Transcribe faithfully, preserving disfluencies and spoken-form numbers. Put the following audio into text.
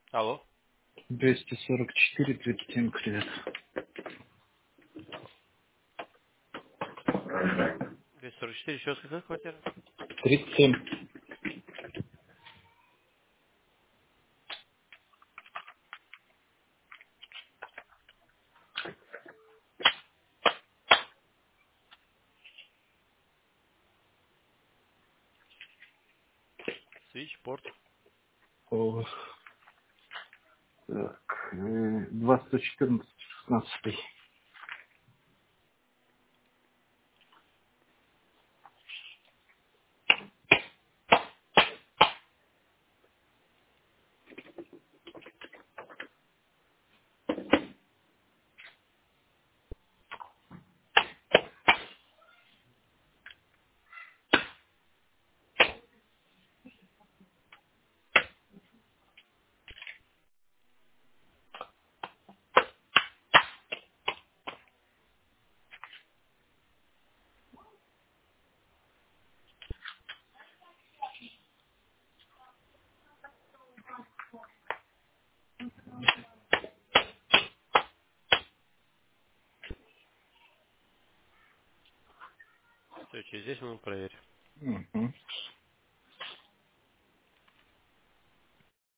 Алло. двести сорок четыре тридцать семь кредит. двести сорок четыре, еще раз какая квартира? тридцать семь. Свичпорт. О, так, э, два сто четырнадцать шестнадцатый. Все, через десять минут проверь. Угу.